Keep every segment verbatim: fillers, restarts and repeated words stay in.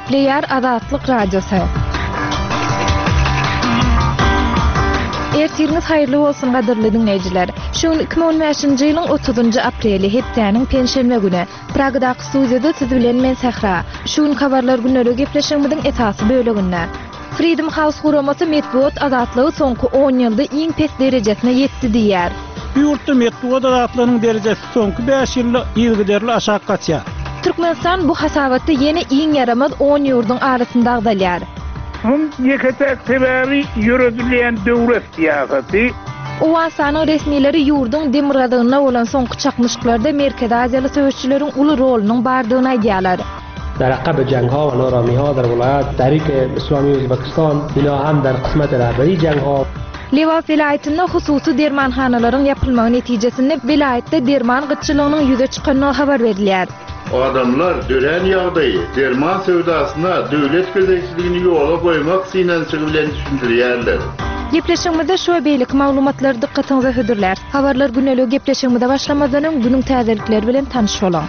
Nükleer Azatlyk Radiosu. Ertiriniz hayırlı olsun gadyrly dinleyijiler. Şu iki bin on beşinji ýylyň otuzynjy apreli hepdeniň penşenbe güni Pragdaky studiýada siz bilen men Sahra. Şu habarlar günleri gepleşigimiziň esasy böleginde. Freedom House guramasy medeniýet azatlygy soňky on ýylda iň pes derejesine ýetdi diýär. Ýurtda medeniýet azatlygynyň derejesi soňky beş ýylda ýylgyderli aşağı gaçýar. Türkmenistan bu hasabatda ýene iň yaramaz on ýurduň arasynda agdalýar. Hum yeketek sebebi yürütülen devlet siyaseti. Owasanyň resmileri ýurdun demirgadygyna bolan soňky çakmyşyklarda Merkez Aziýaly söýüşçileriň uly rolunyň bardygyny aýdýarlar. در عقب جنگ ها و نارامی ها در ولایت طریق اسلامی ازبکستان اینا هم در قسمت رهبری جنگ ها Liwat vilayetinde hususy dermanhanalaryň yapylmagy netijesinde vilayetde derman gytçylygynyň ýüze çykanyny habar berilýär. O adamlar dören ýagdaýy derman sewdasyna döwlet gezekçiligini ýola goýmak synançygy bilen düşündirýärler. Gepleşigimizde şu beýlik maglumatlary dikkatiňize hödürler. Habarlar güneligi gepleşigimizde başlamazdan günüň täzelikleri bilen tanyş bolan.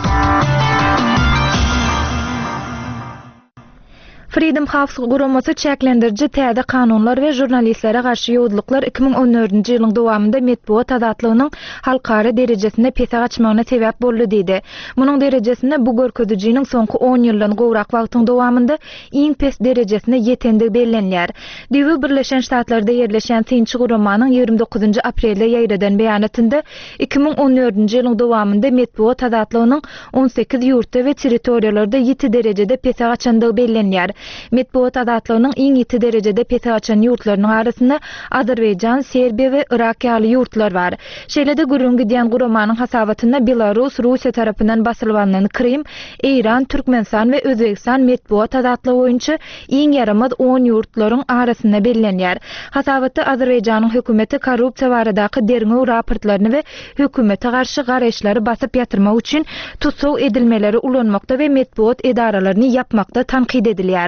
Freedom House guramasy çäklendiriji täze kanunlar we jurnalistlere garşy ýowdulyklar iki bin on dördünji ýylyň dowamında medeniýet azatlygynyň halkara derejesinde pese gaçmagyna sebäp boldy diýdi. Munyň derejesinde bu görkezijiniň soňky on ýyldan gowrak wagtyň dowamında iň pes derejesine ýetendigi bellenýär. Diýip Birleşen Ştatlarda ýerleşen Tinçi guramanyň ýygrimi dokuzynjy aprelde ýaýradan beýanatynda iki bin on dördünji ýylyň dowamında medeniýet azatlygynyň on sekiz ýurtda we territoriýalarda ýeti derejede pese gaçandygy bellenýär. Medeniýet azatlygynyň iň ýeti derejede pese gaçan ýurtlarynyň arasynda Azerbaýjan, Serbiýa we Irak ýaly ýurtlar bar. Şeýlede gürrüňki diýen guramanyň hasabatynda Belarus, Russiýa tarapyndan basylýan Krim, Eýran, Türkmenistan we Özbekistan medeniýet azatlygy boýunça iň yaramaz on ýurtlaryň arasynda bellenýär. Hasabatda Azerbaýjanyň hökümeti korrupsiýa baradaky derňew raportlaryny we hökümete garşy garaşlary basyp ýatyrmak üçin tutsaw edilmeleri ulanmakda we medeniýet edaralaryny ýapmakda tanqid edilýär.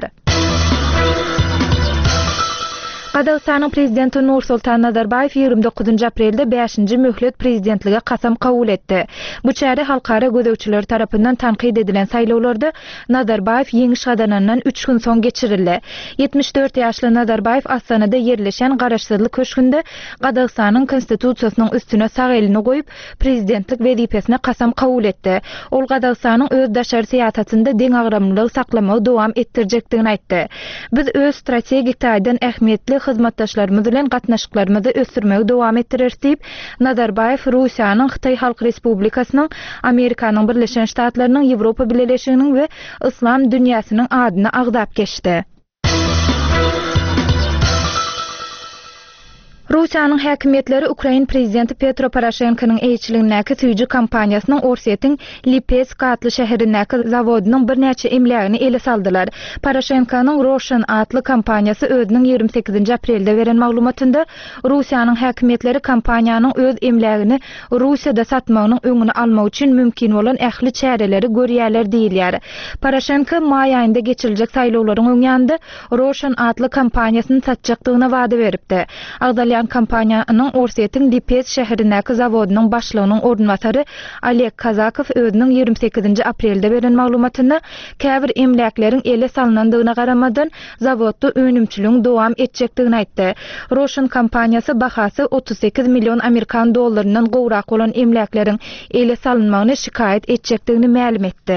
Qazaqstanyň prezidenti Nursultan Nazarbayev ýygrimi dokuzynjy aprelde beşinji möhlet prezidentlige kasam kabul etdi. Bu çäre halkara gözegçiler tarapyndan tanqid edilen saýlawlarda Nazarbayev ýeňiş gadanandan üç gün soň geçirildi. yetmiş dört ýaşly Nazarbayev Astanada ýerleşen garaşsyzlyk köşkünde Qazaqstanyň konstitusiýasynyň üstüne sag elini goýup prezidentlik wezipesine kasam kabul etdi. Ol Qazaqstanyň öz daşary siýasatynda deň agramlylygy saklamagy dowam etdirjekdigini aýtdy. Biz öz strategik taýdan ähmiýetli hyzmatdaşlarymyz bilen gatnaşyklarymyzy ösürmegi dowam etdireriz diýip Nazarbayev Russiýanyň Xitay Halk Respublikasynyň, Amerikanyň Birleşen Ştatlarynyň, Ýewropa Birleşiginiň we islam dünýäsiniň adyna agdap geçdi. Russiýanyň häkimetleri Ukraina prezidenti Petro Poroshenkonyň eýçiligindäki süýji kampaniýasynyň Orsetň Lipetsk atly şäherindäki zawodynyň bir näçe emlegini ele saldylar. Poroshenkonyň Roshan atly kampaniýasy özüniň ýygrimi sekizinji aprelde beren maglumatynda Russiýanyň häkimetleri kampaniýanyň öz emlegini Russiýada satmagynyň öňüni almak üçin mümkin bolan ähli çäreleri görýärler diýilýär. Poroshenko may aýynda geçiriljek saýlawlaryň öňünde Roshan atly kampaniýasyny satjakdygyna wada beripdi. Agdalýan kampaniýanyň Orsetň Lipetsk şäherindäki zawodynyň başlygynyň ornwasary Oleg Kazakov özüniň ýygrimi sekizinji aprelde beren maglumatynda käbir emlekleriň ele salynandygyna garamadan zawodda önümçiligiň dowam etjekdigini aýtdy. Roshan kampaniýasy bahasy otuz sekiz million Amerikan dollarynyň gowrak bolan emlekleriň ele salynmagyny şikayet etjekdigini ma'lum etdi.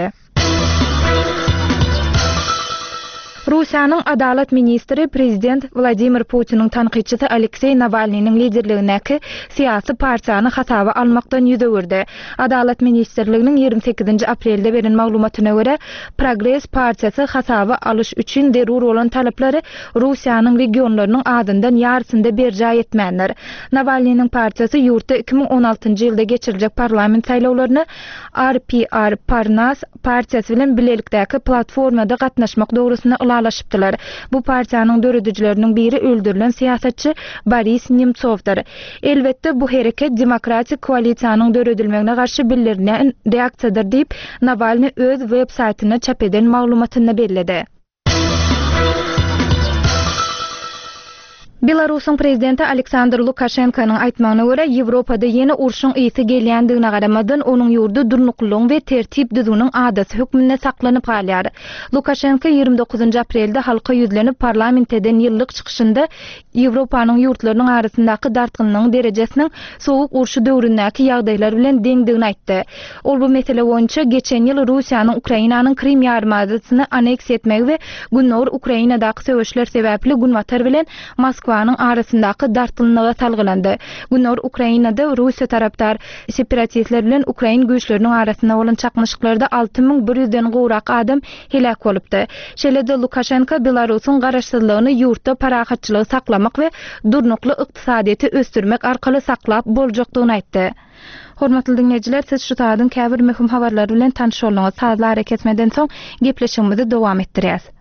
Russiýanyň adalet ministri prezident Vladimir Putin'in tanqidçisi Aleksey Navalnyň liderligindäki siýasy partiýany hasaba almakdan ýüze berdi. Adalet ministrliginiň ýygrimi sekizinji aprelde beren maglumatyna görä, Progress partiýasy hasaba alyş üçin derur bolan talaplary Russiýanyň regionlarynyň adyndan ýarysynda berja etmänler. Navalnyň partiýasy ýurtda iki bin on altynjy ýylda geçiriljek parlament saýlawlaryny R P R Parnas partiýasy bilen bilelikdäki platformada gatnaşmak dogrusyna alaşypdylar. Bu partiýanyň döredijleriniň biri öldürilen siýasatçy Boris Nemtsovdyr. Elbetde bu hereket demokratik koalisiýanyň döredilmegine garşy bildirilen reaksiýadyr diýip Navalny öz web saýtyna çap eden maglumatynda bellädi. Belarusyň prezidenti Aleksandr Lukashenkanyň aýtmagyna görä, Ýewropada ýene urşuň ýyty gelýändigine garamadan onuň ýurdu durnuklygyň we tertip düzüniň adasy hükmünde saklanyp galýar. Lukashenko ýygrimi dokuzunçy aprelde halka ýüzlenip parlamentden ýyllyk çykyşynda Ýewropanyň ýurtlarynyň arasyndaky dartgynlygyň derejesiniň sowuk urşy döwründäki ýagdaýlar bilen deňdigini aýtdy. Ol bu mesele boýunça geçen ýyl Russiýanyň Ukrainanyň Krim ýarymadasyny anneks etmegi we günler Ukrainadaky söwüşler sebäpli Gunwatar bilen Moskwanyň arasyndaky dartgynlyga talgylandy. Günler Ukrainada Russiýa tarapdar separatistler bilen Ukrain güýçleriniň arasynda bolan çakmyşyklarda alty ming bir ýüzden gowrak adam helak bolupdy. Şeýle-de Lukashenko Belarusyň garaşsyzlygyny ýurtda parahatçylygy saklamak we durnukly ykdysadyety ösdürmek arkaly saklap boljakdygyny aýtdy. Hormatly dinleýijiler, siz şu taýdan käbir möhüm habarlar bilen tanış bolňyz. Hazırlar hareketmeden soň gepleşigimizi dowam etdirýäs.